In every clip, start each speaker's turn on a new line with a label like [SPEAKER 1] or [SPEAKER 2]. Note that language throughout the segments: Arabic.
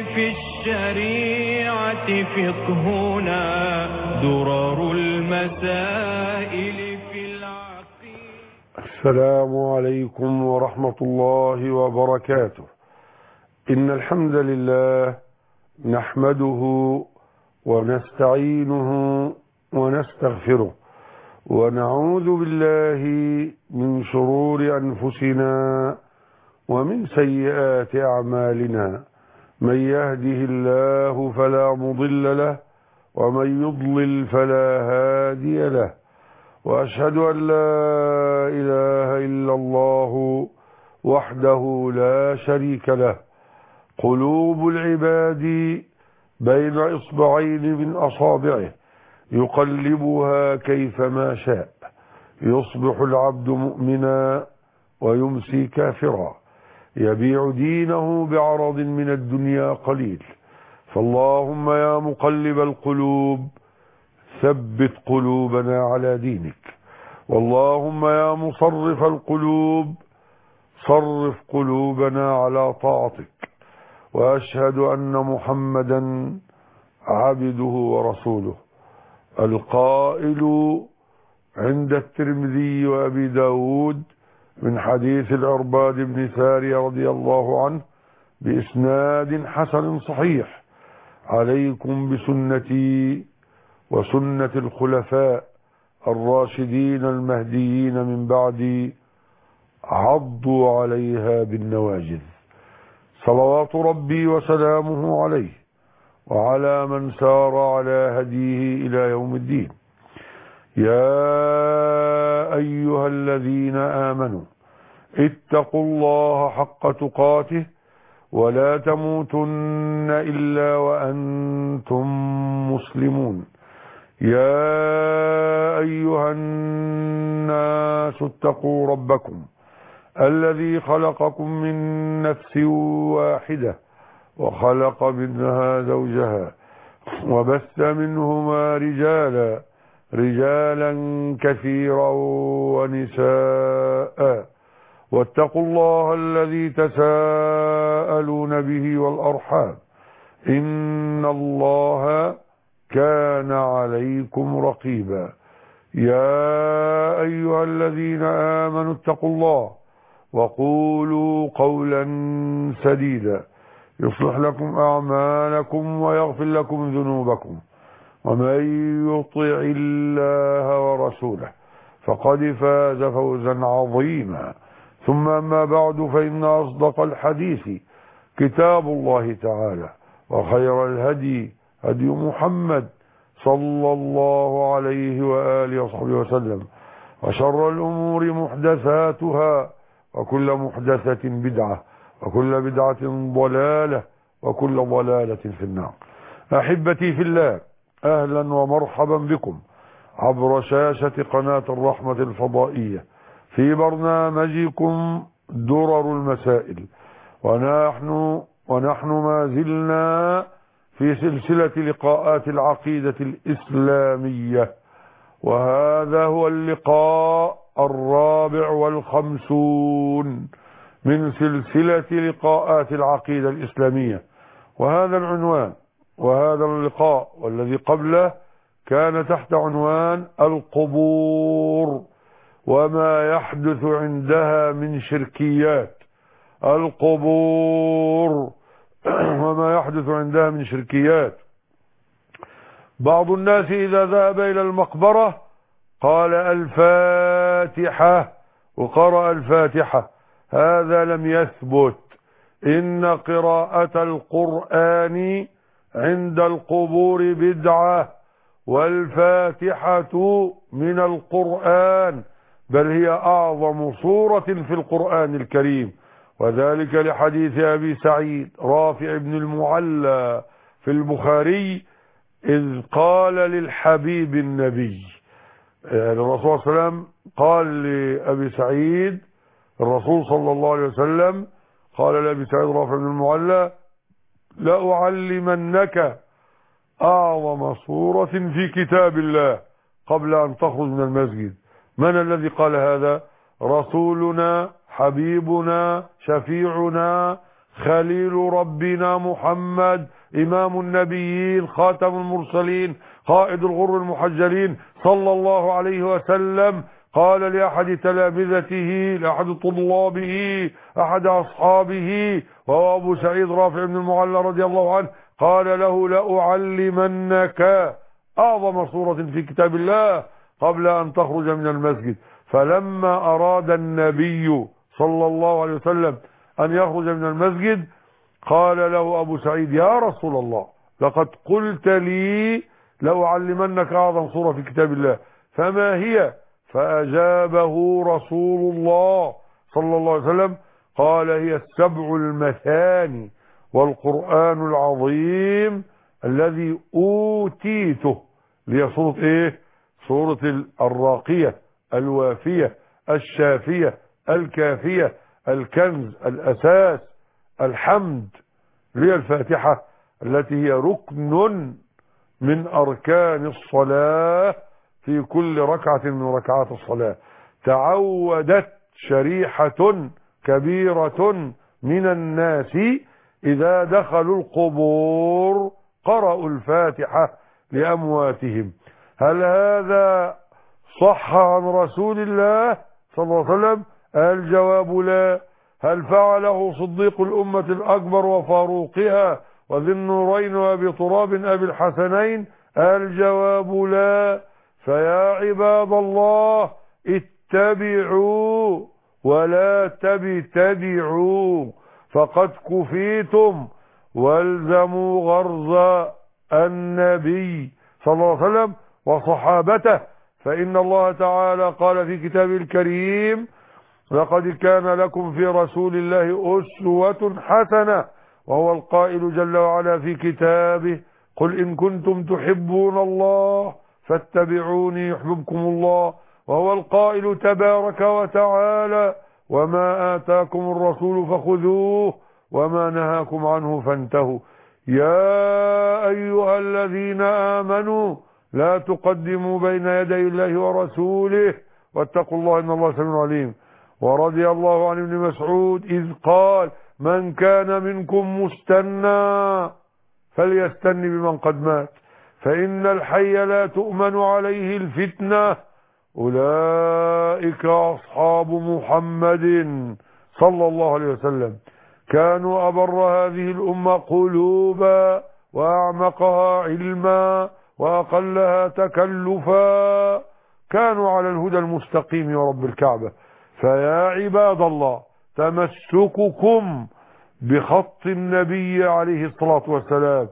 [SPEAKER 1] في الشريعة فقهنا درر المسائل في العقيدة.
[SPEAKER 2] السلام عليكم ورحمة الله وبركاته. إن الحمد لله نحمده ونستعينه ونستغفره ونعوذ بالله من شرور أنفسنا ومن سيئات أعمالنا. من يهده الله فلا مضل له ومن يضلل فلا هادي له، وأشهد أن لا إله إلا الله وحده لا شريك له. قلوب العباد بين إصبعين من أصابعه يقلبها كيفما شاء. يصبح العبد مؤمنا ويمسي كافرا، يبيع دينه بعرض من الدنيا قليل. فاللهم يا مقلب القلوب ثبت قلوبنا على دينك، واللهم يا مصرف القلوب صرف قلوبنا على طاعتك. وأشهد أن محمدا عبده ورسوله، القائل عند الترمذي وأبي داود من حديث العرباد بن سارية رضي الله عنه بإسناد حسن صحيح: عليكم بسنتي وسنة الخلفاء الراشدين المهديين من بعدي، عضوا عليها بالنواجذ. صلوات ربي وسلامه عليه وعلى من سار على هديه إلى يوم الدين. يا أيها الذين آمنوا اتقوا الله حق تقاته ولا تموتن إلا وأنتم مسلمون. يا أيها الناس اتقوا ربكم الذي خلقكم من نفس واحدة وخلق منها زوجها وبث منهما رجالا كثيرا ونساء. واتقوا الله الذي تساءلون به والأرحام إن الله كان عليكم رقيبا. يا أيها الذين آمنوا اتقوا الله وقولوا قولا سديدا يصلح لكم أعمالكم ويغفر لكم ذنوبكم، ومن يطع الله ورسوله فقد فاز فوزا عظيما. ثم أما بعد، فإن أصدق الحديث كتاب الله تعالى، وخير الهدي هدي محمد صلى الله عليه وآله وصحبه وسلم، وشر الأمور محدثاتها، وكل محدثة بدعة، وكل بدعة ضلالة، وكل ضلالة في النار. أحبتي في الله، أهلا ومرحبا بكم عبر شاشة قناة الرحمة الفضائية في برنامجكم درر المسائل. ونحن ما زلنا في سلسلة لقاءات العقيدة الإسلامية، وهذا هو اللقاء 54 من سلسلة لقاءات العقيدة الإسلامية. وهذا العنوان وهذا اللقاء والذي قبله كان تحت عنوان القبور وما يحدث عندها من شركيات. القبور وما يحدث عندها من شركيات. بعض الناس إذا ذهب إلى المقبرة قال الفاتحة وقرأ الفاتحة. هذا لم يثبت. إن قراءة القرآن عند القبور بدعة، والفاتحة من القرآن، بل هي أعظم سورة في القرآن الكريم، وذلك لحديث أبي سعيد رافع بن المعلى في البخاري إذ قال للحبيب النبي، الرسول صلى الله عليه وسلم قال لأبي سعيد، الرسول صلى الله عليه وسلم قال لأبي سعيد رافع بن المعلى: لأعلمنك أعظم سورة في كتاب الله قبل أن تخرج من المسجد. من الذي قال هذا؟ رسولنا حبيبنا شفيعنا خليل ربنا محمد إمام النبيين خاتم المرسلين قائد الغر المحجلين صلى الله عليه وسلم قال لأحد تلامذته لأحد طلابه أحد أصحابه وهو أبو سعيد رافع بن المعلى رضي الله عنه قال له لأعلمنك أعظم سورة في كتاب الله قبل أن تخرج من المسجد. فلما أراد النبي صلى الله عليه وسلم أن يخرج من المسجد قال له أبو سعيد يا رسول الله لقد قلت لي لأعلمنك أعظم سورة في كتاب الله فما هي؟ فأجابه رسول الله صلى الله عليه وسلم قال هي السبع المثاني والقرآن العظيم الذي أوتيته. اللي هي سورة ايه؟ سورة الراقية الوافية الشافية الكافية الكنز الأساس الحمد. اللي هي الفاتحة التي هي ركن من أركان الصلاة في كل ركعة من ركعات الصلاة. تعودت شريحة كبيرة من الناس إذا دخلوا القبور قرأوا الفاتحة لأمواتهم. هل هذا صح عن رسول الله صلى الله عليه وسلم؟ الجواب لا. هل فعله صديق الأمة الأكبر وفاروقها وذي النورين وأبي تراب أبي الحسنين؟ الجواب لا. فيا عباد الله اتبعوا ولا تبتدعوا فقد كفيتم والزموا غرز النبي صلى الله عليه وسلم وصحابته. فإن الله تعالى قال في كتابه الكريم لقد كان لكم في رسول الله أسوة حسنة وهو القائل جل وعلا في كتابه قل إن كنتم تحبون الله فاتبعوني يحببكم الله. وهو القائل تبارك وتعالى وما آتاكم الرسول فخذوه وما نهاكم عنه فانتهوا. يا أيها الذين آمنوا لا تقدموا بين يدي الله ورسوله واتقوا الله إن الله سميع عليم. ورضي الله عن ابن مسعود إذ قال من كان منكم مستنى فليستني بمن قد مات فإن الحي لا تؤمن عليه الفتنة. أولئك أصحاب محمد صلى الله عليه وسلم كانوا أبر هذه الأمة قلوبا وأعمقها علما وأقلها تكلفا. كانوا على الهدى المستقيم ورب الكعبة. فيا عباد الله تمسككم بخط النبي عليه الصلاة والسلام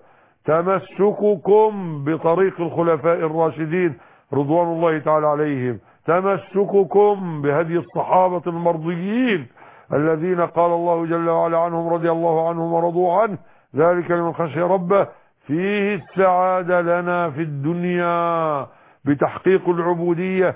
[SPEAKER 2] تمسككم بطريق الخلفاء الراشدين رضوان الله تعالى عليهم تمسككم بهدي الصحابة المرضيين الذين قال الله جل وعلا عنهم رضي الله عنهم ورضوا عنه ذلك لمن خشي ربه فيه السعادة لنا في الدنيا بتحقيق العبودية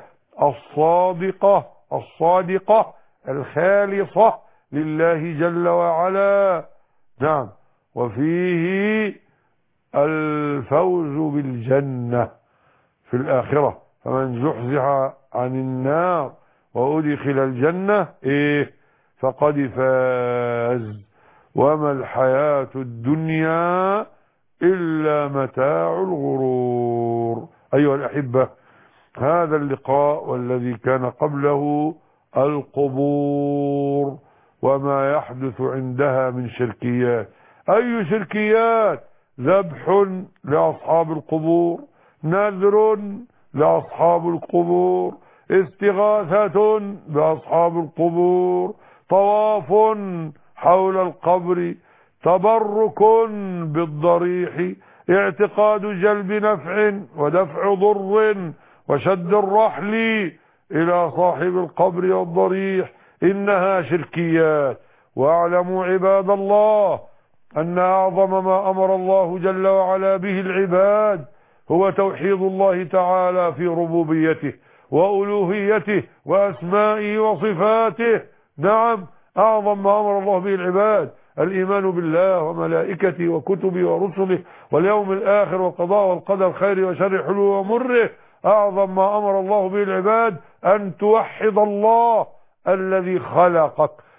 [SPEAKER 2] الصادقة الخالصة لله جل وعلا. نعم. وفيه الفوز بالجنة في الآخرة فمن زحزح عن النار وأدخل الجنة فقد فاز وما الحياة الدنيا إلا متاع الغرور. أيها الأحبة هذا اللقاء والذي كان قبله القبور وما يحدث عندها من شركيات. أي شركيات؟ ذبح لأصحاب القبور نذر لأصحاب القبور استغاثة بأصحاب القبور طواف حول القبر تبرك بالضريح اعتقاد جلب نفع ودفع ضر وشد الرحل إلى صاحب القبر والضريح إنها شركيات. واعلموا عباد الله أن أعظم ما أمر الله جل وعلا به العباد هو توحيد الله تعالى في ربوبيته وألوهيته وأسمائه وصفاته. نعم أعظم ما أمر الله به العباد الإيمان بالله وملائكته وكتبه ورسله واليوم الآخر والقضاء والقدر خير وشر حلو ومره. أعظم ما أمر الله به العباد أن توحد الله الذي خلقك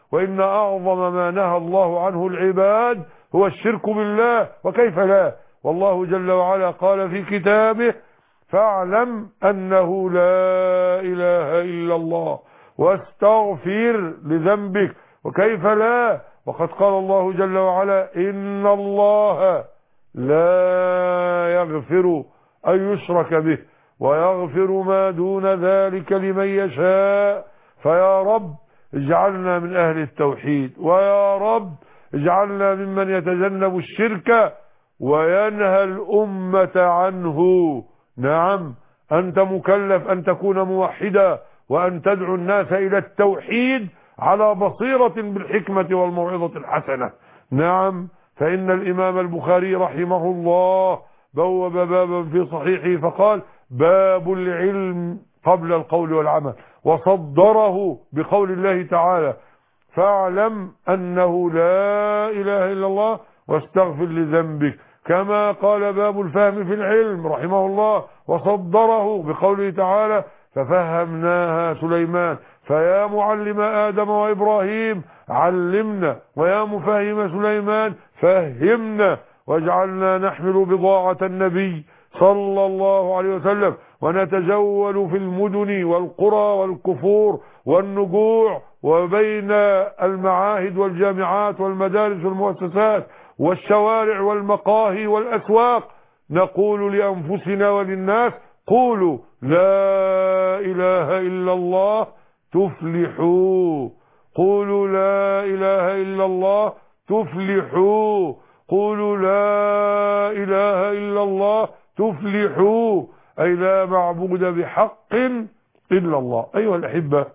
[SPEAKER 2] وإن أعظم ما نهى الله عنه العباد هو الشرك بالله، وكيف لا؟ والله جل وعلا قال في كتابه: فاعلم أنه لا إله إلا الله واستغفر لذنبك، وكيف لا؟ وقد قال الله جل وعلا: إن الله لا يغفر أن يشرك به ويغفر ما دون ذلك لمن يشاء. فيا رب اجعلنا من أهل التوحيد، ويا رب اجعلنا ممن يتجنب الشرك وينهى الأمة عنه. نعم، أنت مكلف أن تكون موحدا وأن تدعو الناس إلى التوحيد على بصيرة بالحكمة والموعظة الحسنة. نعم، فإن الإمام البخاري رحمه الله بوب بابا في صحيحه فقال: باب العلم قبل القول والعمل، وصدره بقول الله تعالى: فاعلم أنه لا إله إلا الله واستغفر لذنبك. كما قال باب الفهم في العلم رحمه الله وصدره بقوله تعالى: ففهمناها سليمان. فيا معلم آدم وإبراهيم علمنا، ويا مفهم سليمان فهمنا، واجعلنا نحمل بضاعة النبي صلى الله عليه وسلم ونتجول في المدن والقرى والكفور والنجوع وبين المعاهد والجامعات والمدارس والمؤسسات والشوارع والمقاهي والأسواق، نقول لأنفسنا وللناس: قولوا لا إله إلا الله تفلحوا، قولوا لا إله إلا الله تفلحوا، قولوا لا إله إلا الله تفلحوا، أي لا معبود بحق إلا الله. أيها الأحبة،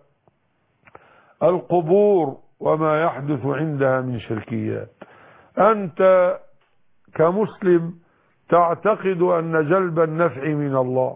[SPEAKER 2] القبور وما يحدث عندها من شركيات، أنت كمسلم تعتقد أن جلب النفع من الله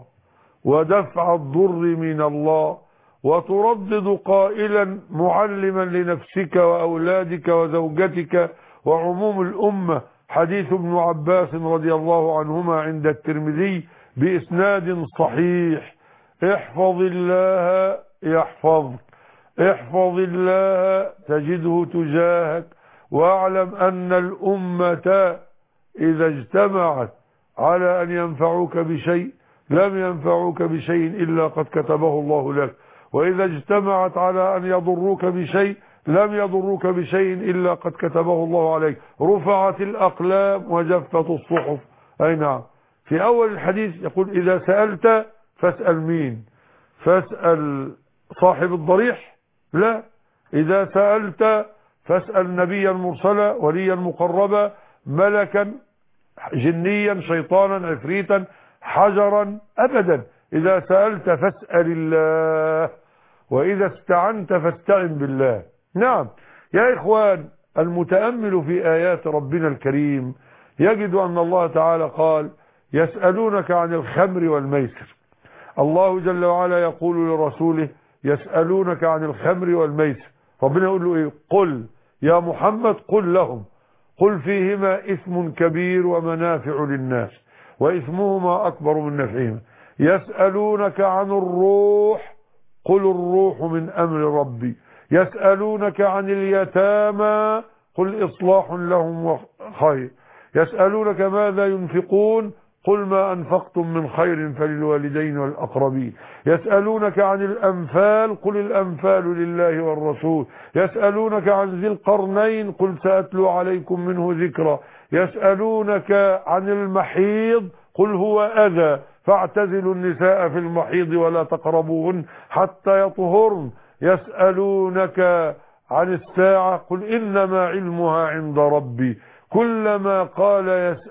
[SPEAKER 2] ودفع الضر من الله، وتردد قائلا معلما لنفسك وأولادك وزوجتك وعموم الأمة حديث ابن عباس رضي الله عنهما عند الترمذي بإسناد صحيح: احفظ الله يحفظك، احفظ الله تجده تجاهك، واعلم أن الأمة إذا اجتمعت على أن ينفعوك بشيء لم ينفعوك بشيء إلا قد كتبه الله لك، وإذا اجتمعت على أن يضروك بشيء لم يضروك بشيء إلا قد كتبه الله عليك. رفعت الأقلام وجفت الصحف. أي نعم. في أول الحديث يقول: إذا سألت فاسأل مين؟ فاسأل صاحب الضريح؟ لا، إذا سألت فاسأل نبيا مرسلا، وليا مقربا، ملكا، جنيا، شيطانا، عفريتا، حجرا، أبدا. إذا سألت فاسأل الله، وإذا استعنت فاستعن بالله. نعم يا إخوان، المتأمل في آيات ربنا الكريم يجد أن الله تعالى قال: يسألونك عن الخمر والميسر. الله جل وعلا يقول لرسوله: يسألونك عن الخمر والميسر. ربنا يقول له إيه؟ قل يا محمد، قل لهم: قل فيهما إثم كبير ومنافع للناس وإثمهما أكبر من نفعهما. يسألونك عن الروح، قل الروح من أمر ربي. يسألونك عن اليتامى، قل إصلاح لهم خير. يسألونك ماذا ينفقون، قل ما أنفقتم من خير فللوالدين والأقربين. يسألونك عن الأنفال، قل الأنفال لله والرسول. يسألونك عن ذي القرنين، قل سأتلو عليكم منه ذكرا. يسألونك عن المحيض، قل هو أذى فاعتزلوا النساء في المحيض ولا تقربوهن حتى يطهرن. يسألونك عن الساعة، قل إنما علمها عند ربي. كلما قال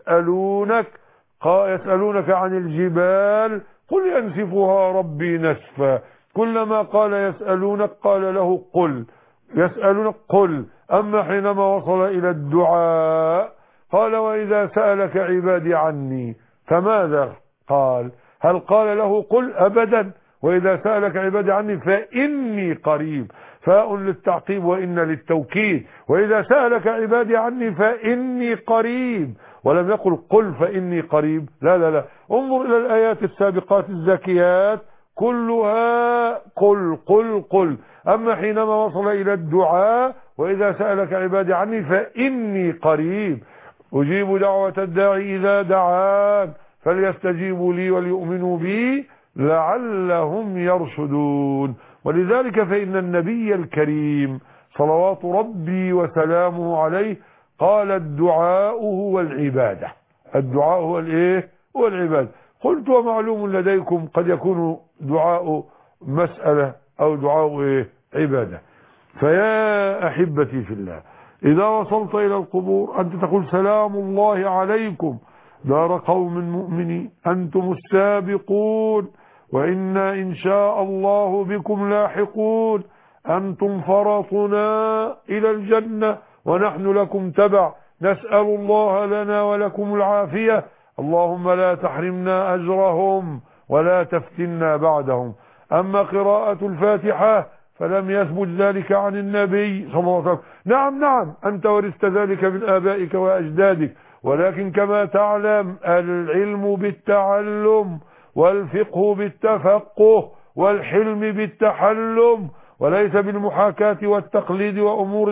[SPEAKER 2] يسألونك عن الجبال، قل ينسفها ربي نسفا. كلما قال يسألونك قال له قل. يسألونك قل. أما حينما وصل إلى الدعاء قال: وإذا سألك عبادي عني فماذا قال؟ هل قال له قل؟ أبدا. وإذا سألك عبادي عني فإني قريب، فاء للتعقيب وإن للتوكيد. وإذا سألك عبادي عني فإني قريب، ولم يقل قل فإني قريب. لا لا لا، انظر إلى الآيات السابقات الزاكيات كلها قل قل قل. أما حينما وصل إلى الدعاء وإذا سألك عبادي عني فإني قريب أجيب دعوة الداعي إذا دعان فليستجيبوا لي وليؤمنوا بي لعلهم يرشدون. ولذلك فإن النبي الكريم صلوات ربي وسلامه عليه قال الدعاء هو العبادة. الدعاء هو الايه؟ هو العبادة. قلت ومعلوم لديكم قد يكون دعاء مسألة أو دعاء ايه؟ عبادة. فيا أحبتي في الله، إذا وصلت إلى القبور أنت تقول سلام الله عليكم دار قوم مؤمنين أنتم السابقون وإنا إن شاء الله بكم لاحقون أنتم فرطنا إلى الجنة ونحن لكم تبع نسأل الله لنا ولكم العافية اللهم لا تحرمنا أجرهم ولا تفتنا بعدهم. أما قراءة الفاتحة فلم يثبت ذلك عن النبي صلى الله عليه وسلم. نعم أنت ورثت ذلك من آبائك وأجدادك، ولكن كما تعلم العلم بالتعلم والفقه بالتفقه والحلم بالتحلم وليس بالمحاكاة والتقليد وأمور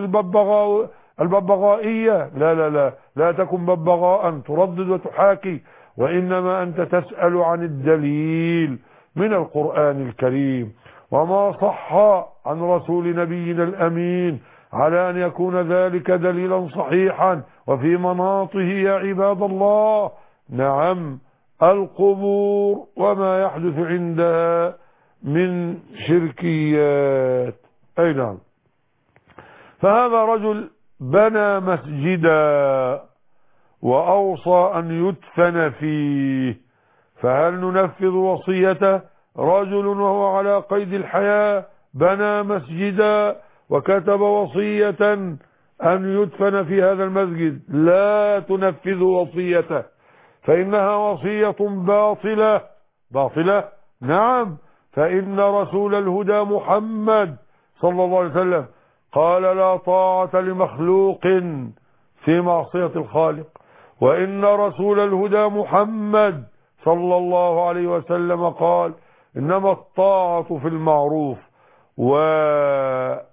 [SPEAKER 2] الببغائية. لا تكن ببغاء تردد وتحاكي، وإنما أنت تسأل عن الدليل من القرآن الكريم وما صح عن رسول نبينا الأمين على أن يكون ذلك دليلا صحيحا وفي مناطه يا عباد الله. نعم القبور وما يحدث عندها من شركيات. أي نعم. فهذا رجل بنى مسجدا وأوصى أن يدفن فيه، فهل ننفذ وصيته؟ رجل وهو على قيد الحياة بنى مسجدا وكتب وصية أن يدفن في هذا المسجد، لا تنفذ وصيته فإنها وصية باطلة. نعم، فإن رسول الهدى محمد صلى الله عليه وسلم قال لا طاعة لمخلوق في معصية الخالق، وإن رسول الهدى محمد صلى الله عليه وسلم قال إنما الطاعة في المعروف ودفنه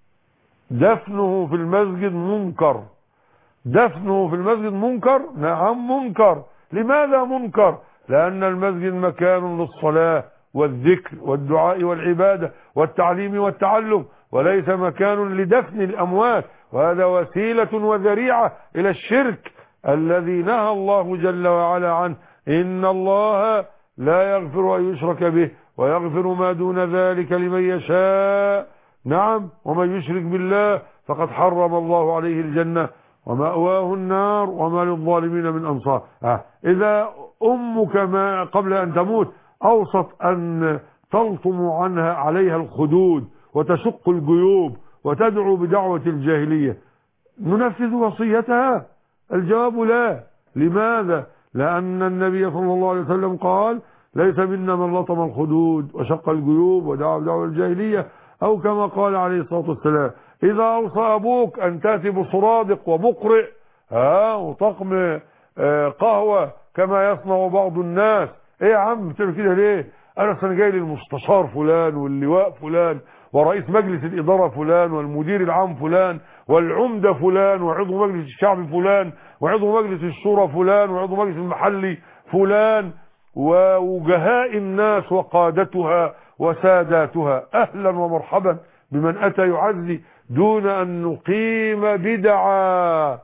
[SPEAKER 2] في المسجد منكر. دفنه في المسجد منكر. نعم منكر. لماذا منكر؟ لأن المسجد مكان للصلاة والذكر والدعاء والعبادة والتعليم والتعلم، وليس مكان لدفن الأموات، وهذا وسيلة وذريعة إلى الشرك الذي نهى الله جل وعلا عنه. إن الله لا يغفر أن يشرك به ويغفر ما دون ذلك لمن يشاء. نعم، ومن يشرك بالله فقد حرم الله عليه الجنة ومأواه النار وما للظالمين من أنصار. إذا أمك ما قبل أن تموت أوصت أن تلطم عنها عليها الخدود وتشق الجيوب وتدعو بدعوة الجاهلية، ننفذ وصيتها؟ الجواب لا. لماذا؟ لأن النبي صلى الله عليه وسلم قال ليس منا من لطم الخدود وشق الجيوب ودعا بدعوة الجاهلية، أو كما قال عليه الصلاة والسلام إذا أوصى أبوك أن تأتي بصرادق ومقرئ وطقم قهوة كما يصنع بعض الناس. ايه يا عم بتعمل كده ليه؟ انا جاي للمستشار فلان واللواء فلان ورئيس مجلس الإدارة فلان والمدير العام فلان والعمدة فلان وعضو مجلس الشعب فلان وعضو مجلس الشورى فلان وعضو مجلس المحلي فلان ووجهاء الناس وقادتها وساداتها، أهلا ومرحبا بمن أتى يعزي دون أن نقيم بدعة.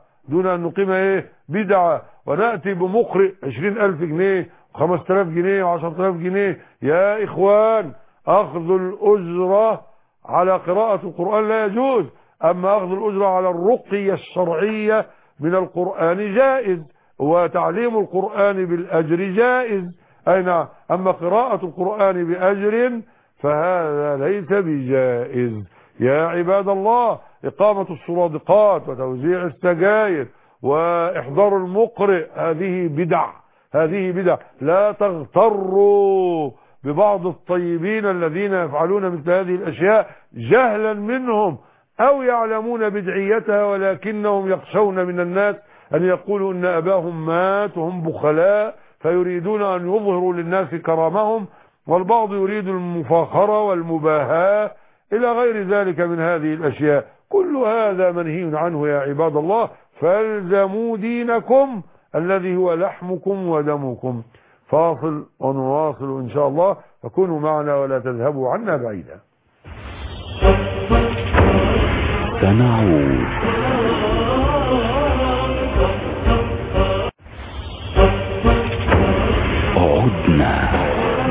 [SPEAKER 2] بدعة ونأتي بمقرئ 20,000 جنيه 5,000 جنيه و10,000 جنيه. يا إخوان، أخذ الأجرة على قراءة القرآن لا يجوز، أما أخذ الأجرة على الرقية الشرعية من القرآن جائز، وتعليم القرآن بالأجر جائز. أي نعم، أما قراءة القرآن بأجر فهذا ليس بجائز. يا عباد الله، إقامة الصرادقات وتوزيع السجاير وإحضار المقرئ هذه بدع. لا تغتروا ببعض الطيبين الذين يفعلون مثل هذه الأشياء جهلا منهم أو يعلمون بدعيتها، ولكنهم يخشون من الناس أن يقولوا إن أباهم مات وهم بخلاء فيريدون أن يظهروا للناس كرامهم، والبعض يريد المفاخرة والمباهاة إلى غير ذلك من هذه الأشياء. كل هذا منهي عنه يا عباد الله. فالزموا دينكم الذي هو لحمكم ودمكم. فاصل ونواصل إن شاء الله، فكونوا معنا ولا تذهبوا عنا بعيدا.
[SPEAKER 3] سنعود. عدنا.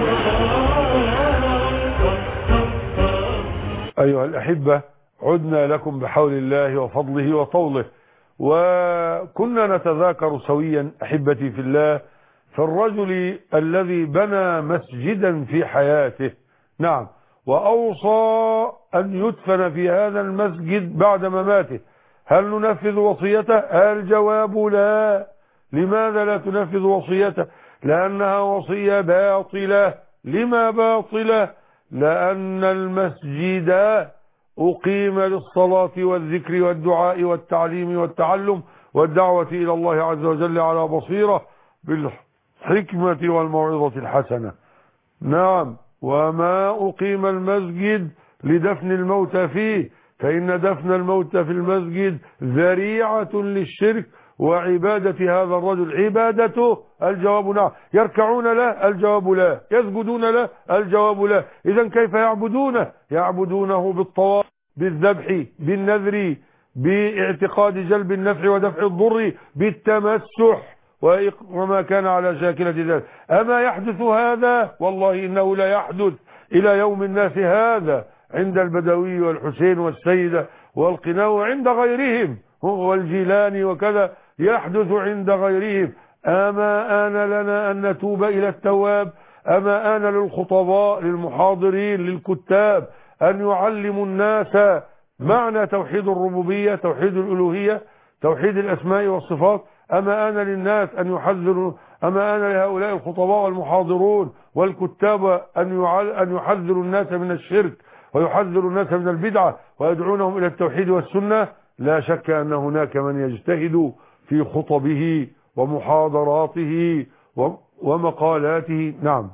[SPEAKER 2] أيها الأحبة، عدنا لكم بحول الله وفضله وطوله. وكنا نتذاكر سويا أحبتي في الله في الرجل الذي بنى مسجدا في حياته، نعم، وأوصى أن يدفن في هذا المسجد بعد مماته. هل ننفذ وصيته؟ الجواب لا. لماذا لا تنفذ وصيته؟ لأنها وصية باطلة. لما باطلة؟ لأن المسجد أقيم للصلاة والذكر والدعاء والتعليم والتعلم والدعوة إلى الله عز وجل على بصيرة بالحكمة والموعظة الحسنة. نعم، وما أقيم المسجد لدفن الموتى فيه، فإن دفن الموتى في المسجد ذريعة للشرك وعبادة هذا الرجل. عبادته؟ الجواب نعم. يركعون له؟ الجواب لا. يسجدون له؟ الجواب لا. إذن كيف يعبدونه؟ يعبدونه بالطواف، بالذبح، بالنذر، باعتقاد جلب النفع ودفع الضر، بالتمسح وما كان على شاكلة ذلك. أما يحدث هذا؟ والله إنه لا يحدث إلى يوم الناس هذا عند البدوي والحسين والسيدة والقناوي عند غيرهم والجيلاني وكذا، يحدث عند غيرهم. أما آن لنا أن نتوب إلى التواب؟ أما آن للخطباء، للمحاضرين، للكتاب أن يعلموا الناس معنى توحيد الربوبية، توحيد الألوهية، توحيد الأسماء والصفات؟ أما آن للناس أن يحذروا؟ أما آن لهؤلاء الخطباء والمحاضرون والكتاب أن يحذروا الناس من الشرك ويحذروا الناس من البدعة ويدعونهم إلى التوحيد والسنة؟ لا شك أن هناك من يجتهد في خطبه ومحاضراته ومقالاته، نعم،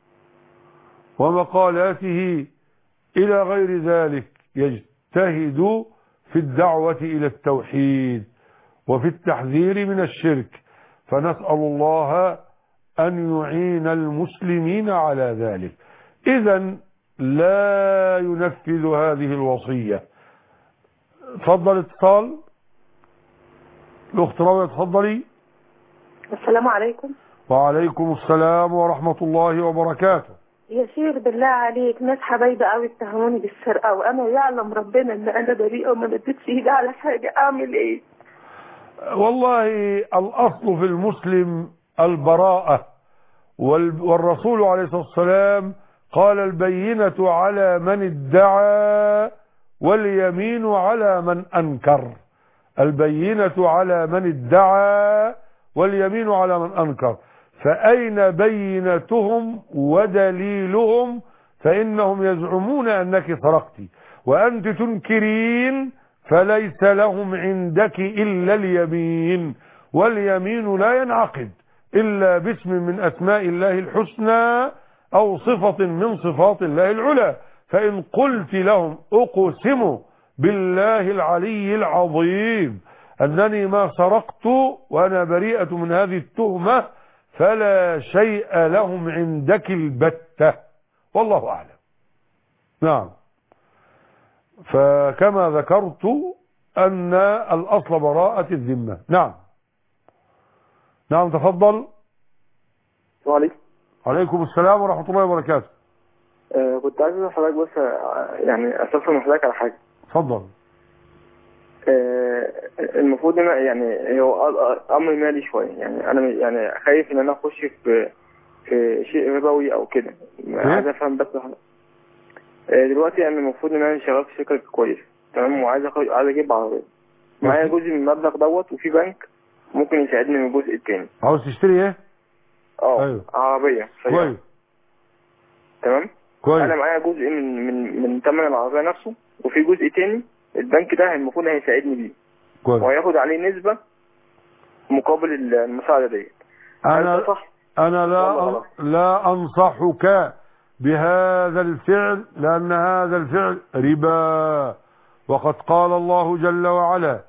[SPEAKER 2] ومقالاته إلى غير ذلك، يجتهد في الدعوة إلى التوحيد وفي التحذير من الشرك. فنسأل الله أن يعين المسلمين على ذلك. إذن لا ينفذ هذه الوصية. تفضل اتصال. الأخت راوية تفضلي.
[SPEAKER 4] السلام عليكم.
[SPEAKER 2] وعليكم السلام ورحمة الله وبركاته.
[SPEAKER 4] يا شيخ بالله عليك، ناس حبايبي قوي اتهموني بالسرقة، وانا يعلم ربنا ان انا بريئة وما مدتش ايدي على حاجة. اعمل ايه؟
[SPEAKER 2] والله الأصل في المسلم البراءة، والرسول عليه الصلاة والسلام قال البينة على من ادعى واليمين على من أنكر. البينة على من ادعى واليمين على من أنكر. فأين بينتهم ودليلهم؟ فإنهم يزعمون أنك سرقت وأنت تنكرين، فليس لهم عندك إلا اليمين، واليمين لا ينعقد إلا باسم من أسماء الله الحسنى أو صفة من صفات الله العلى. فإن قلت لهم أقسم بالله العلي العظيم أنني ما سرقت وأنا بريئة من هذه التهمة، فلا شيء لهم عندك البتة، والله أعلم. نعم، فكما ذكرت أن الأصل براءة الذمة. نعم نعم، تفضل.
[SPEAKER 5] وعليكم.
[SPEAKER 2] عليكم السلام ورحمة الله وبركاته.
[SPEAKER 5] كنت عايز أسأل حضرتك بس يعني أستفسر حضرتك على حاجة.
[SPEAKER 2] تفضل.
[SPEAKER 5] المفروض أنا يعني هو أمر مالي شوية، يعني أنا يعني خايف إن أنا أخش في شيء ربوي أو كده. عايز أفهم بس دلوقتي يعني المفروض إن أنا شغال في شركة كويسة، تمام، وعايز أجيب عربية. معايا جزء من المبلغ دوت، وفي بنك ممكن يساعدني من الجزء التاني.
[SPEAKER 2] عاوز تشتري إيه؟
[SPEAKER 5] أيوه. عربية.
[SPEAKER 2] كويس.
[SPEAKER 5] تمام.
[SPEAKER 2] كويس.
[SPEAKER 5] أنا معايا جزء من ثمن العربية نفسه، وفي جزء تاني البنك ده المفروض هيساعدني بيه.
[SPEAKER 2] كويس.
[SPEAKER 5] وهياخد عليه نسبة مقابل المساعدة دي.
[SPEAKER 2] أنا لا أنصحك بهذا الفعل، لأن هذا الفعل ربا، وقد قال الله جل وعلا: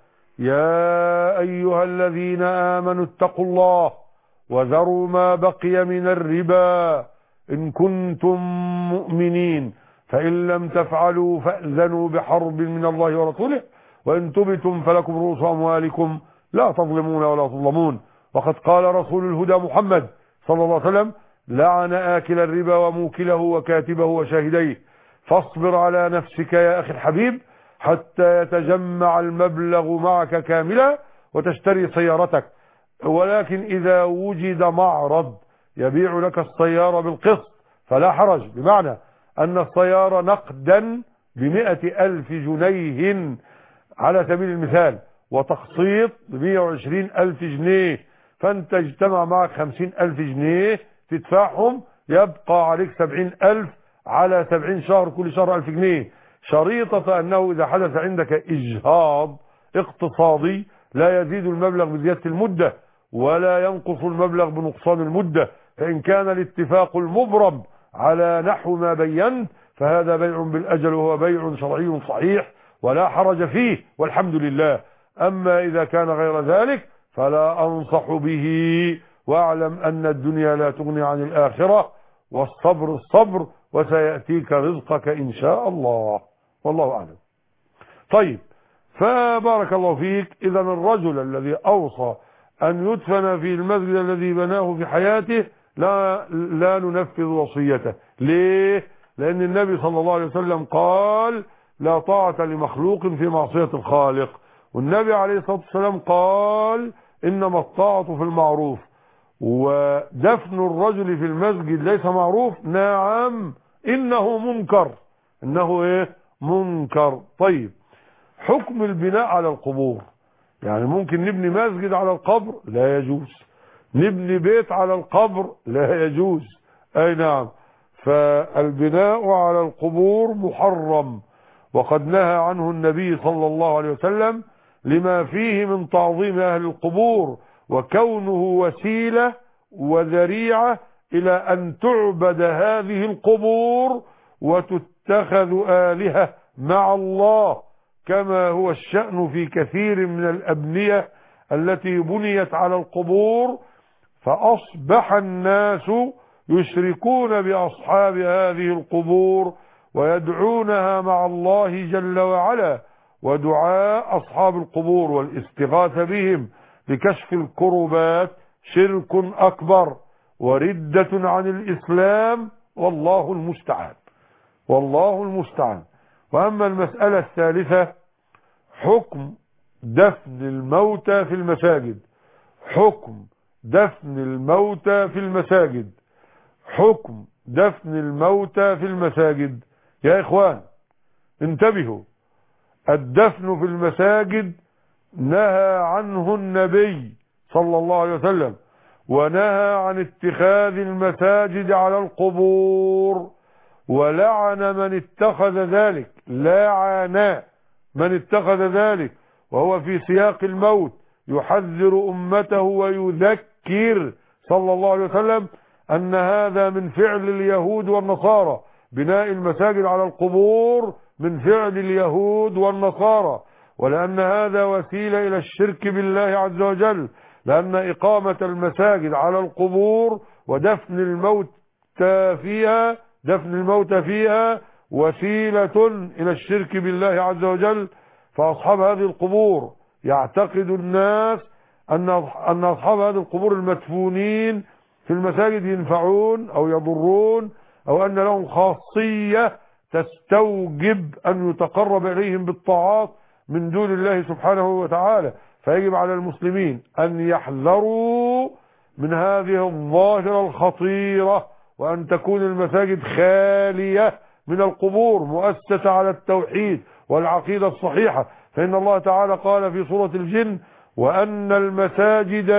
[SPEAKER 2] يا أيها الذين آمنوا اتقوا الله وذروا ما بقي من الربا إن كنتم مؤمنين فإن لم تفعلوا فأذنوا بحرب من الله ورسوله وإن تبتم فلكم رؤوس أموالكم لا تظلمون ولا تظلمون. وقد قال رسول الهدى محمد صلى الله عليه وسلم: لعن آكل الربا وموكله وكاتبه وشاهديه. فاصبر على نفسك يا أخي الحبيب حتى يتجمع المبلغ معك كاملا وتشتري سيارتك، ولكن إذا وجد معرض يبيع لك السيارة بالقسط فلا حرج، بمعنى أن السيارة نقدا ب100,000 جنيه على سبيل المثال، وتقسيط ب120,000 جنيه، فأنت اجتمع معك 50,000 جنيه تدفعهم، يبقى عليك 70,000 على 70 شهر، كل شهر 1000 جنيه، شريطة أنه إذا حدث عندك إجهاض اقتصادي لا يزيد المبلغ بزيادة المدة ولا ينقص المبلغ بنقصان المدة، فإن كان الاتفاق المبرم على نحو ما بينت فهذا بيع بالأجل وهو بيع شرعي صحيح ولا حرج فيه والحمد لله. أما إذا كان غير ذلك فلا أنصح به، واعلم أن الدنيا لا تغني عن الآخرة، والصبر الصبر وسيأتيك رزقك إن شاء الله، والله أعلم. طيب، فبارك الله فيك. إذا الرجل الذي أوصى أن يدفن في المسجد الذي بناه في حياته لا ننفذ وصيته. ليه؟ لأن النبي صلى الله عليه وسلم قال: لا طاعة لمخلوق في معصية الخالق، والنبي عليه الصلاة والسلام قال: إنما الطاعة في المعروف. ودفن الرجل في المسجد ليس معروف؟ نعم، إنه منكر. إنه إيه؟ منكر. طيب، حكم البناء على القبور، يعني ممكن نبني مسجد على القبر؟ لا يجوز. نبني بيت على القبر؟ لا يجوز. أي نعم. فالبناء على القبور محرم، وقد نهى عنه النبي صلى الله عليه وسلم لما فيه من تعظيم أهل القبور وكونه وسيلة وذريعة إلى أن تعبد هذه القبور وتتخذ آلهة مع الله، كما هو الشأن في كثير من الأبنية التي بنيت على القبور، فأصبح الناس يشركون بأصحاب هذه القبور ويدعونها مع الله جل وعلا. ودعاء أصحاب القبور والاستغاثة بهم لكشف الكربات شرك أكبر وردة عن الإسلام، والله المستعان، والله المستعان. وأما المسألة الثالثة: حكم دفن الموتى في المساجد. حكم دفن الموتى في المساجد. حكم دفن الموتى في المساجد. يا إخوان انتبهوا، الدفن في المساجد نهى عنه النبي صلى الله عليه وسلم، ونهى عن اتخاذ المساجد على القبور، ولعن من اتخذ ذلك، لعن من اتخذ ذلك، وهو في سياق الموت يحذر أمته ويذكر صلى الله عليه وسلم أن هذا من فعل اليهود والنصارى. بناء المساجد على القبور من فعل اليهود والنصارى، ولأن هذا وسيلة إلى الشرك بالله عز وجل، لأن إقامة المساجد على القبور ودفن الموتى فيها وسيلة إلى الشرك بالله عز وجل. فأصحاب هذه القبور يعتقد الناس أن أصحاب هذه القبور المدفونين في المساجد ينفعون أو يضرون، أو أن لهم خاصية تستوجب أن يتقرب إليهم بالطاعات من دون الله سبحانه وتعالى. فيجب على المسلمين أن يحذروا من هذه الظاهرة الخطيرة، وأن تكون المساجد خالية من القبور، مؤسسة على التوحيد والعقيدة الصحيحة. فإن الله تعالى قال في سورة الجن: وأن المساجد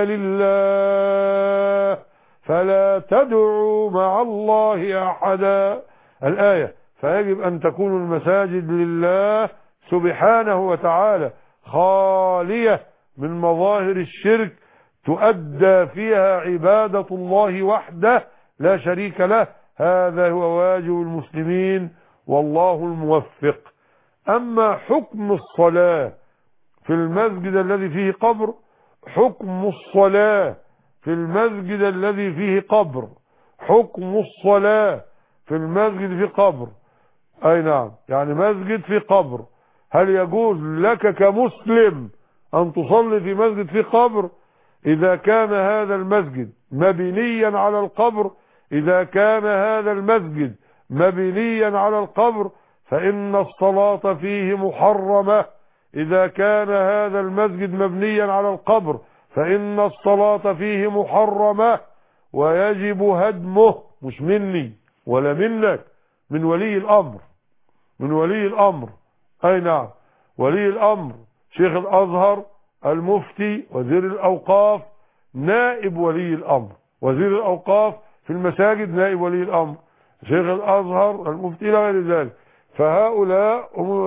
[SPEAKER 2] لله فلا تدعوا مع الله أحدا، الآية. فيجب أن تكون المساجد لله سبحانه وتعالى خالية من مظاهر الشرك، تؤدى فيها عبادة الله وحده لا شريك له. هذا هو واجب المسلمين، والله الموفق. أما حكم الصلاة في المسجد الذي فيه قبر، حكم الصلاة في المسجد الذي فيه قبر، حكم الصلاة في المسجد فيه قبر، أي نعم، يعني مسجد فيه قبر، هل يجوز لك كمسلم أن تصلي في مسجد فيه قبر؟ إذا كان هذا المسجد مبنيا على القبر، إذا كان هذا المسجد مبنيا على القبر فإن الصلاة فيه محرمة. إذا كان هذا المسجد مبنيا على القبر فإن الصلاة فيه محرمة ويجب هدمه، مش مني ولا منك، من ولي الأمر، من ولي الأمر، أي نعم، ولي الأمر، شيخ الأزهر، المفتي، وزير الأوقاف، نائب ولي الأمر، وزير الأوقاف في المساجد نائب ولي الأمر، شيخ الأزهر، المفتي، إلى غير ذلك. فهؤلاء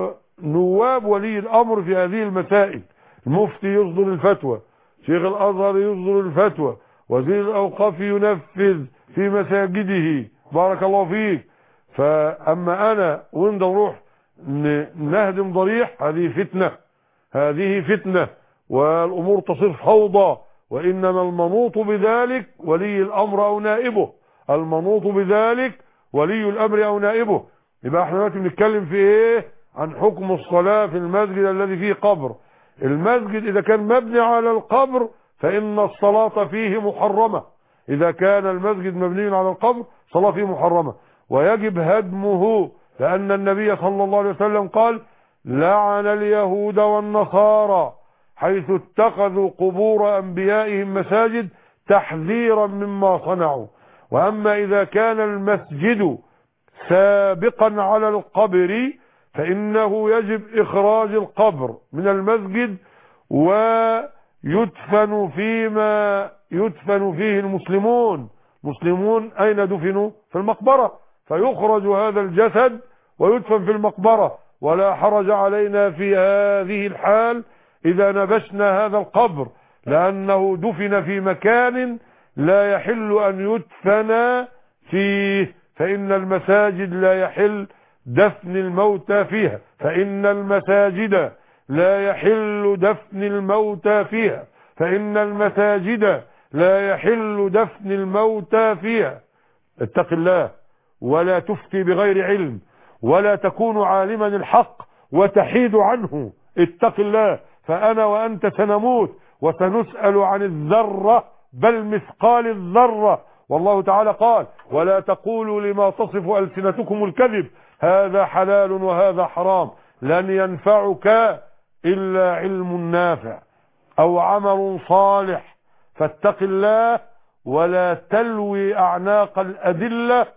[SPEAKER 2] نواب ولي الأمر في هذه المسائل. المفتي يصدر الفتوى، شيخ الأزهر يصدر الفتوى، وزير الأوقاف ينفذ في مساجده، بارك الله فيك. فأما أنا وإن نروح نهدم ضريح، هذه فتنة، هذه فتنة، والأمور تصير فوضى. وإنما المنوط بذلك ولي الأمر أو نائبه، المنوط بذلك ولي الأمر أو نائبه. يبقى احنا دلوقتي بنتكلم في ايه؟ عن حكم الصلاة في المسجد الذي فيه قبر. المسجد إذا كان مبني على القبر فإن الصلاة فيه محرمة. إذا كان المسجد مبني على القبر صلاة فيه محرمة ويجب هدمه، لأن النبي صلى الله عليه وسلم قال: لعن اليهود والنصارى حيث اتخذوا قبور أنبيائهم مساجد تحذيرا مما صنعوا. وأما إذا كان المسجد سابقا على القبر فإنه يجب إخراج القبر من المسجد ويدفن فيما يدفن فيه المسلمون. مسلمون أين دفنوا؟ في المقبرة، فيخرج هذا الجسد ويدفن في المقبرة. ولا حرج علينا في هذه الحال إذا نبشنا هذا القبر، لأنه دفن في مكان لا يحل أن يدفن فيه، فإن المساجد لا يحل دفن الموتى فيها، فإن المساجد لا يحل دفن الموتى فيها، فإن المساجد لا يحل دفن الموتى فيها. اتق الله ولا تفتي بغير علم، ولا تكون عالما الحق وتحيد عنه. اتق الله، فأنا وأنت سنموت وسنسأل عن الذرة بل مثقال الذرة. والله تعالى قال: ولا تقولوا لما تصف ألسنتكم الكذب هذا حلال وهذا حرام، لن ينفعك إلا علم نافع أو عمل صالح. فاتق الله ولا تلوي أعناق الأدلة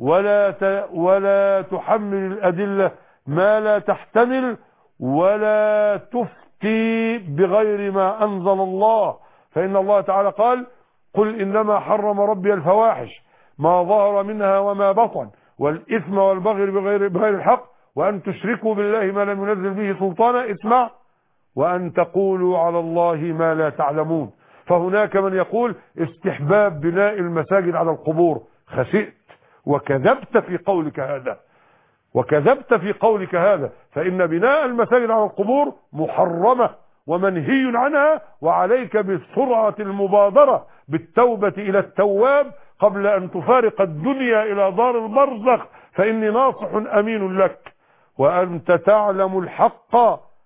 [SPEAKER 2] ولا تحمل الأدلة ما لا تحتمل، ولا تفتي بغير ما أنزل الله. فإن الله تعالى قال: قل إنما حرم ربي الفواحش ما ظهر منها وما بطن والإثم والبغي بغير الحق وأن تشركوا بالله ما لم ينزل به سلطانا، اسمع، وأن تقولوا على الله ما لا تعلمون. فهناك من يقول استحباب بناء المساجد على القبور. خسئت وكذبت في قولك هذا، وكذبت في قولك هذا، فإن بناء المساجد على القبور محرمة ومنهي عنها، وعليك بسرعة المبادرة بالتوبة إلى التواب قبل أن تفارق الدنيا إلى دار البرزخ، فإني ناصح أمين لك. وأنت تعلم الحق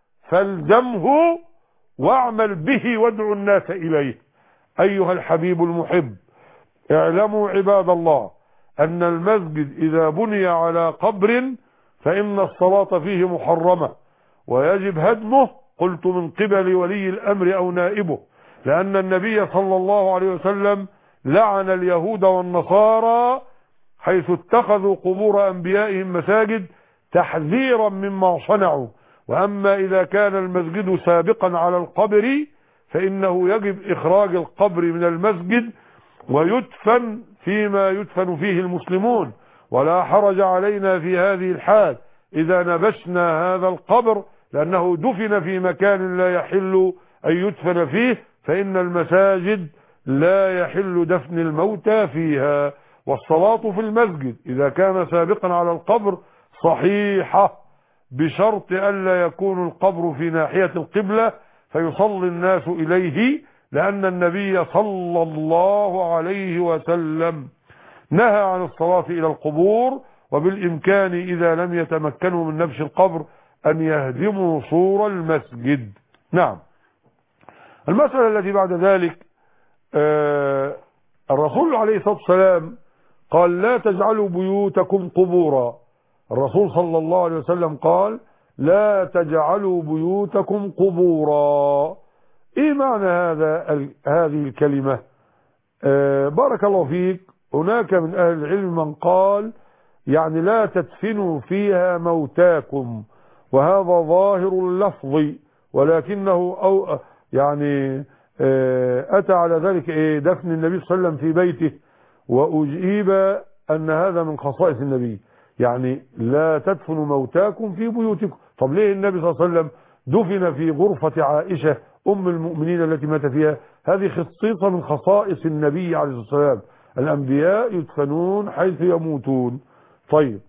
[SPEAKER 2] فالزمه واعمل به وادعو الناس إليه. أيها الحبيب المحب، اعلموا عباد الله أن المسجد إذا بني على قبر فإن الصلاة فيه محرمة ويجب هدمه، قلت من قبل ولي الأمر أو نائبه، لأن النبي صلى الله عليه وسلم لعن اليهود والنصارى حيث اتخذوا قبور أنبيائهم مساجد تحذيرا مما صنعوا. وأما إذا كان المسجد سابقا على القبر فإنه يجب إخراج القبر من المسجد ويدفن فيما يدفن فيه المسلمون. ولا حرج علينا في هذه الحال إذا نبشنا هذا القبر، لأنه دفن في مكان لا يحل أن يدفن فيه، فإن المساجد لا يحل دفن الموتى فيها. والصلاة في المسجد إذا كان سابقا على القبر صحيحة بشرط ألا يكون القبر في ناحية القبلة فيصلي الناس إليه، لأن النبي صلى الله عليه وسلم نهى عن الصلاة إلى القبور، وبالإمكان إذا لم يتمكنوا من نبش القبر أن يهدموا سور المسجد. نعم. المسألة التي بعد ذلك، الرسول عليه الصلاة والسلام قال لا تجعلوا بيوتكم قبورا. الرسول صلى الله عليه وسلم قال لا تجعلوا بيوتكم قبورا. ايه معنى هذه الكلمة؟ بارك الله فيك. هناك من اهل العلم من قال يعني لا تدفنوا فيها موتاكم، وهذا ظاهر اللفظ، ولكنه يعني اتى على ذلك دفن النبي صلى الله عليه وسلم في بيته، واجيب ان هذا من خصائص النبي، يعني لا تدفنوا موتاكم في بيوتكم. طب ليه النبي صلى الله عليه وسلم دفن في غرفة عائشة أم المؤمنين التي مات فيها؟ هذه خصيصة من خصائص النبي عليه الصلاة والسلام، الأنبياء يدفنون حيث يموتون. طيب،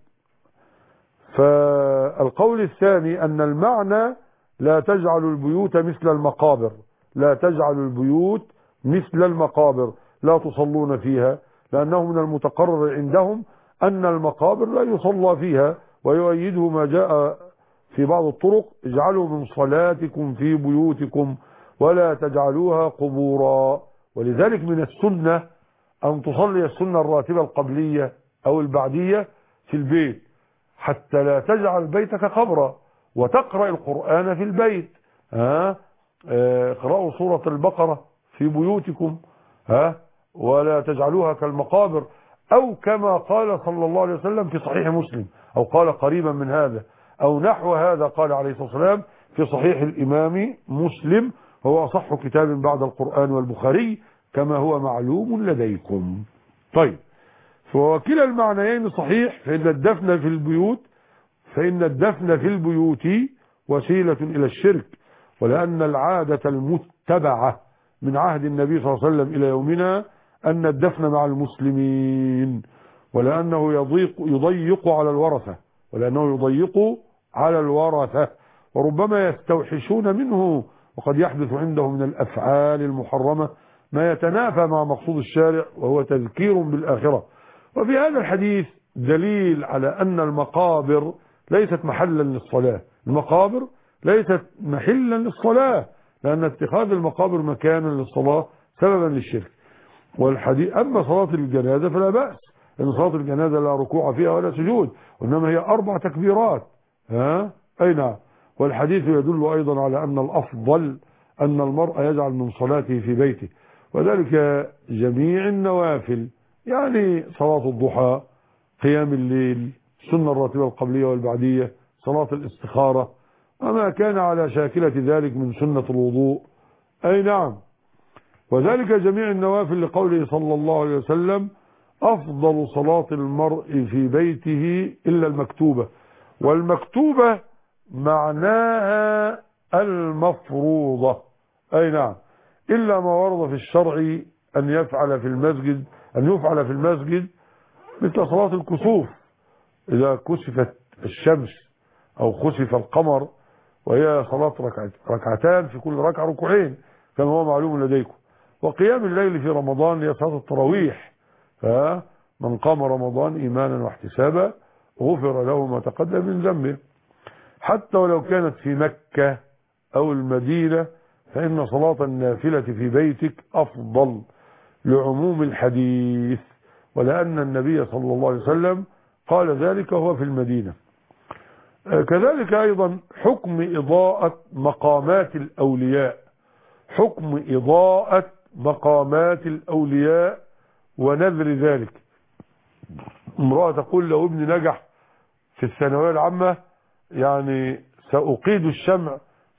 [SPEAKER 2] فالقول الثاني أن المعنى لا تجعلوا البيوت مثل المقابر، لا تجعلوا البيوت مثل المقابر، لا تصلون فيها، لأنه من المتقرر عندهم أن المقابر لا يصلى فيها، ويؤيده ما جاء في بعض الطرق اجعلوا من صلاتكم في بيوتكم ولا تجعلوها قبورا. ولذلك من السنة أن تصلي السنة الراتبة القبلية أو البعدية في البيت، حتى لا تجعل بيتك قبرا، وتقرأ القرآن في البيت. اقرأوا سورة البقرة في بيوتكم، ولا تجعلوها كالمقابر، أو كما قال صلى الله عليه وسلم في صحيح مسلم، أو قال قريبا من هذا أو نحو هذا، قال عليه الصلاة والسلام في صحيح الإمام مسلم، هو أصح كتاب بعد القرآن والبخاري كما هو معلوم لديكم. طيب، فوكلا المعنيين صحيح، فإن الدفن في البيوت وسيلة إلى الشرك، ولأن العادة المتبعة من عهد النبي صلى الله عليه وسلم إلى يومنا أن الدفن مع المسلمين، ولأنه يضيق على الورثة، وربما يستوحشون منه، وقد يحدث عنده من الأفعال المحرمة ما يتنافى مع مقصود الشارع، وهو تذكير بالآخرة. وفي هذا الحديث دليل على أن المقابر ليست محلا للصلاة، المقابر ليست محلا للصلاة، لأن اتخاذ المقابر مكانا للصلاة سببا للشرك. والحديث أما صلاة الجنازة فلا بأس، لأن صلاة الجنازة لا ركوع فيها ولا سجود، وإنما هي 4 تكبيرات. أي نعم. والحديث يدل أيضا على أن الأفضل أن المرء يجعل من صلاته في بيته، وذلك جميع النوافل، يعني صلاة الضحى، قيام الليل، السنة الراتبة القبلية والبعدية، صلاة الاستخارة، وما كان على شاكلة ذلك من سنة الوضوء. أي نعم. وذلك جميع النوافل لقوله صلى الله عليه وسلم أفضل صلاة المرء في بيته إلا المكتوبة، والمكتوبة معناها المفروضة. أي نعم. إلا ما ورد في الشرع أن يفعل في المسجد مثل صلاة الكسوف، إذا كسفت الشمس أو خسف القمر، وهي صلاة ركعتان في كل ركعة ركوعين كما هو معلوم لديكم. وقيام الليل في رمضان هي صلاة التراويح، من قام رمضان إيمانا واحتسابا غفر له ما تقدم من ذنبه. حتى ولو كانت في مكة أو المدينة فإن صلاة النافلة في بيتك أفضل لعموم الحديث، ولأن النبي صلى الله عليه وسلم قال ذلك وهو في المدينة. كذلك أيضا حكم إضاءة مقامات الأولياء، حكم إضاءة مقامات الأولياء ونذر ذلك. امرأة تقول لو ابني نجح في الثانوية العامة يعني سأقيد الشمع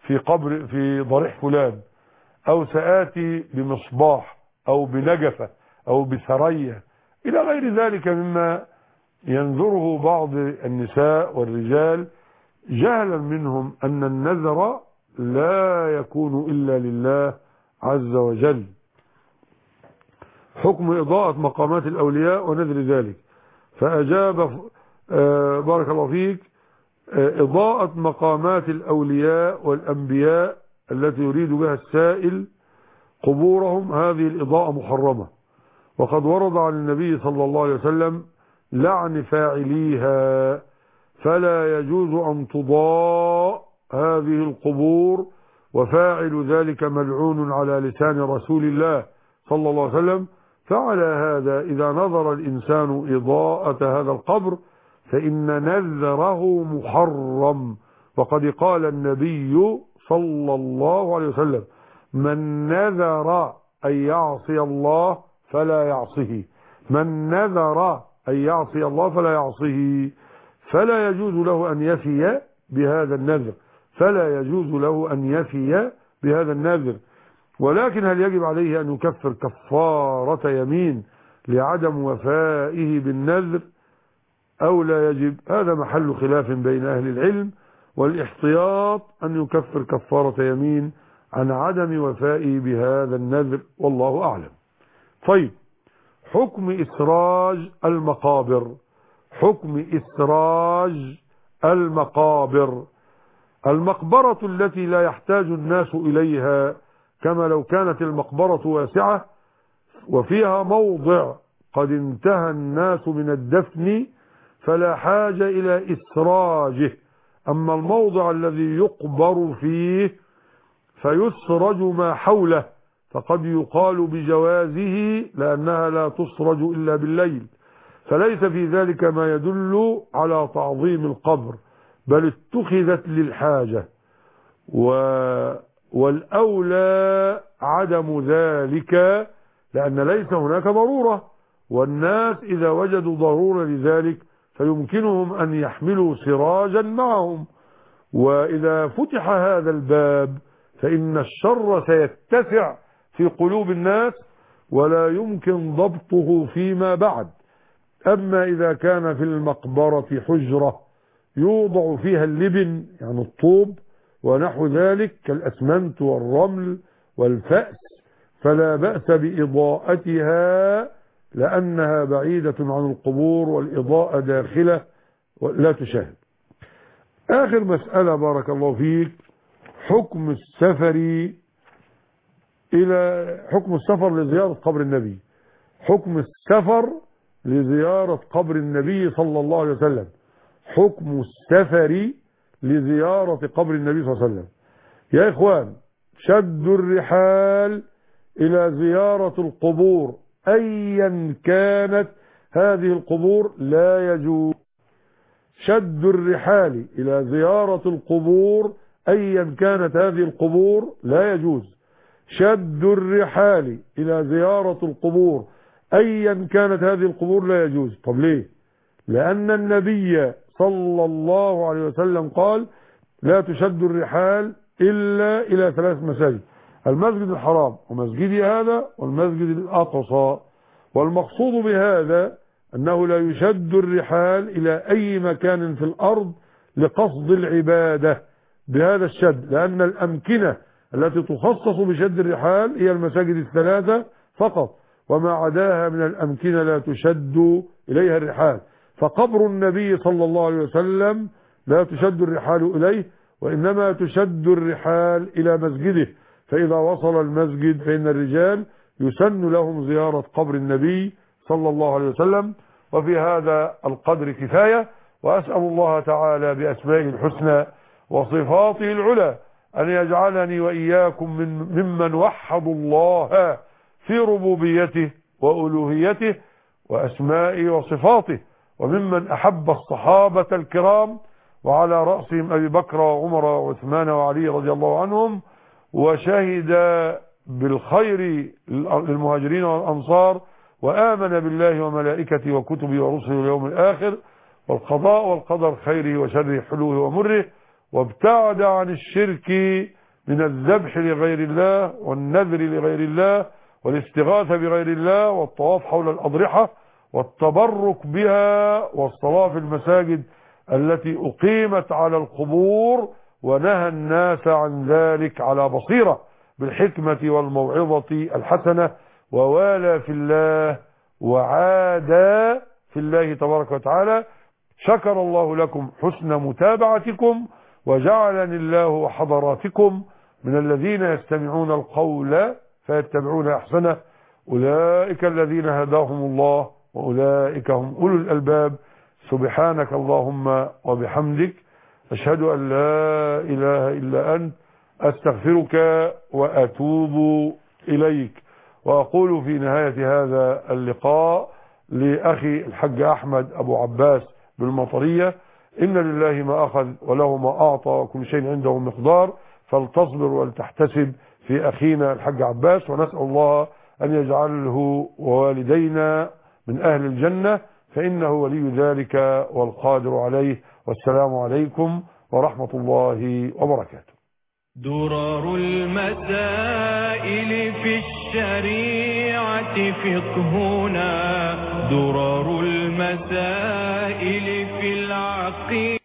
[SPEAKER 2] في ضريح فلان، أو سآتي بمصباح أو بنجفة أو بثريا إلى غير ذلك مما ينذره بعض النساء والرجال جهلا منهم أن النذر لا يكون إلا لله عز وجل. حكم إضاءة مقامات الأولياء ونذر ذلك. فأجاب بارك الله فيك إضاءة مقامات الأولياء والأنبياء التي يريد بها السائل قبورهم، هذه الإضاءة محرمة، وقد ورد عن النبي صلى الله عليه وسلم لعن فاعليها، فلا يجوز أن تضاء هذه القبور، وفاعل ذلك ملعون على لسان رسول الله صلى الله عليه وسلم. فعلى هذا إذا نظر الإنسان إضاءة هذا القبر فإن نذره محرم، وقد قال النبي صلى الله عليه وسلم: من نذر أن يعصي الله فلا يعصه، من نذر أن يعصي الله فلا يعصه، فلا يجوز له أن يفي بهذا النذر، فلا يجوز له أن يفي بهذا النذر. ولكن هل يجب عليه أن يكفر كفارة يمين لعدم وفائه بالنذر أو لا يجب؟ هذا محل خلاف بين أهل العلم، والاحتياط أن يكفر كفارة يمين عن عدم وفائه بهذا النذر، والله أعلم. طيب، حكم إسراج المقابر. حكم إسراج المقابر: المقبرة التي لا يحتاج الناس إليها، كما لو كانت المقبرة واسعة وفيها موضع قد انتهى الناس من الدفن فلا حاجة إلى إسراجه. أما الموضع الذي يقبر فيه فيسرج ما حوله، فقد يقال بجوازه لأنها لا تسرج إلا بالليل، فليس في ذلك ما يدل على تعظيم القبر، بل اتخذت للحاجة، والأولى عدم ذلك، لأن ليس هناك ضرورة، والناس إذا وجدوا ضرورة لذلك فيمكنهم أن يحملوا سراجا معهم. وإذا فتح هذا الباب فإن الشر سيتسع في قلوب الناس ولا يمكن ضبطه فيما بعد. أما إذا كان في المقبرة حجرة يوضع فيها اللبن، يعني الطوب ونحو ذلك كالأسمنت والرمل والفأس، فلا بأس بإضاءتها لأنها بعيدة عن القبور، والإضاءة داخلة لا تشاهد. آخر مسألة بارك الله فيك: حكم السفر لزيارة قبر النبي. حكم السفر لزيارة قبر النبي صلى الله عليه وسلم. حكم السفر لزيارة قبر النبي صلى الله عليه وسلم. يا إخوان، شد الرحال إلى زيارة القبور أيا كانت هذه القبور لا يجوز. شد الرحال إلى زيارة القبور أيا كانت هذه القبور لا يجوز. شد الرحال إلى زيارة القبور أيا كانت هذه القبور لا يجوز. طب ليه؟ لأن النبي صلى الله عليه وسلم قال: لا تشد الرحال إلا إلى 3 مساجد: المسجد الحرام ومسجدي هذا والمسجد الأقصى. والمقصود بهذا أنه لا يشد الرحال إلى أي مكان في الأرض لقصد العبادة بهذا الشد، لأن الأمكنة التي تخصص بشد الرحال هي المساجد 3 فقط، وما عداها من الأمكنة لا تشد إليها الرحال. فقبر النبي صلى الله عليه وسلم لا تشد الرحال إليه، وإنما تشد الرحال إلى مسجده، فإذا وصل المسجد فإن الرجال يسن لهم زيارة قبر النبي صلى الله عليه وسلم. وفي هذا القدر كفاية، وأسأل الله تعالى بأسمائه الحسنى وصفاته العلى أن يجعلني وإياكم ممن وحدوا الله في ربوبيته وألوهيته وأسمائه وصفاته، وممن أحب الصحابة الكرام، وعلى رأسهم أبي بكر وعمر وعثمان وعلي رضي الله عنهم، وشهد بالخير للمهاجرين والأنصار، وآمن بالله وملائكته وكتبه ورسله واليوم الآخر، والقضاء والقدر خيره وشره حلوه ومره، وابتعد عن الشرك من الذبح لغير الله والنذر لغير الله والاستغاثة بغير الله والطواف حول الأضرحة والتبرك بها والصلاة في المساجد التي أقيمت على القبور، ونهى الناس عن ذلك على بصيرة بالحكمة والموعظة الحسنة، ووالى في الله وعادى في الله تبارك وتعالى. شكر الله لكم حسن متابعتكم، وجعلني الله وحضراتكم من الذين يستمعون القول فيتبعون أحسنه. أولئك الذين هداهم الله وأولئك هم أولو الألباب. سبحانك اللهم وبحمدك، أشهد أن لا إله إلا أنت، أستغفرك وأتوب إليك. وأقول في نهاية هذا اللقاء لأخي الحج أحمد أبو عباس بالمطرية: إن لله ما أخذ وله ما أعطى وكل شيء عنده مقدار، فلتصبر ولتحتسب في أخينا الحج عباس، ونسأل الله أن يجعله ووالدينا من أهل الجنة، فإنه ولي ذلك والقادر عليه. والسلام عليكم ورحمة الله وبركاته.
[SPEAKER 1] درر المسائل في الشريعة فقهنا، درر المسائل في العقيدة.